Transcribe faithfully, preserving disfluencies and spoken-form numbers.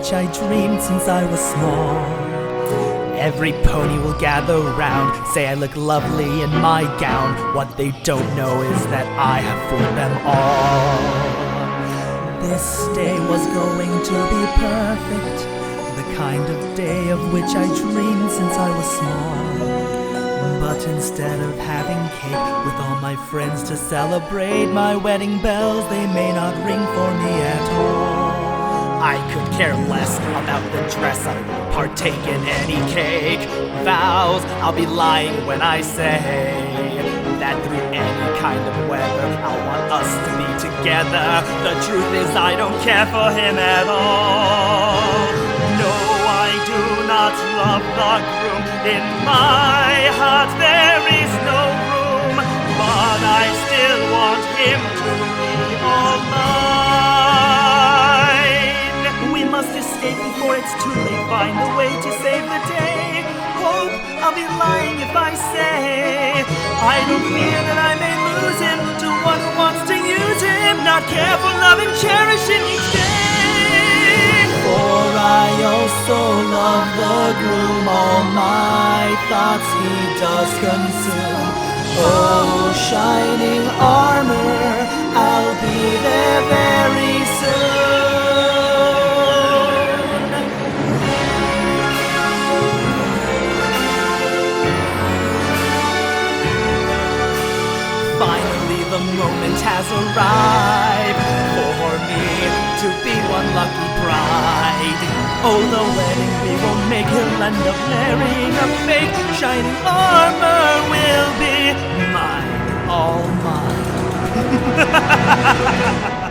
which I dreamed since I was small. Every pony will gather round, say I look lovely in my gown. What they don't know is that I have fooled them all. This day was going to be perfect, the kind of day of which I dreamed since I was small. But instead of having cake with all my friends to celebrate my wedding bells, they may not ring for me at all. I could care less about the dress, I won't partake in any cake. Vows, I'll be lying when I say that through any kind of weather I'll want us to be together. The truth is I don't care for him at all. No, I do not love the groom. In my heart there is no room, but I still want him to be all mine. We must escape before it's too late, find a way to save the day. Hope I'll be lying if I say I don't fear that I may lose him to one who wants to use him, not care for love and cherish him each day. For I also love the groom, all my thoughts he does consume. Oh, shining armor, I'll be there very soon. Finally the moment has arrived for me to be one lucky bride. Oh, the wedding we will make, he'll end up marrying a fake. Shining armor will be mine, all mine.